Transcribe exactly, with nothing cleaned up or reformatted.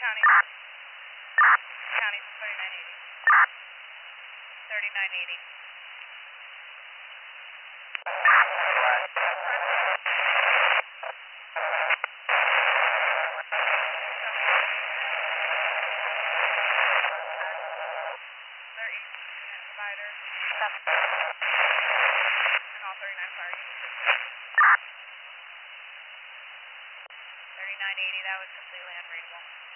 County. County, thirty-nine eighty. thirty-nine eighty. Their east unit provider. And all thirty-nine fire units. thirty-nine eighty, that was completely unreadable.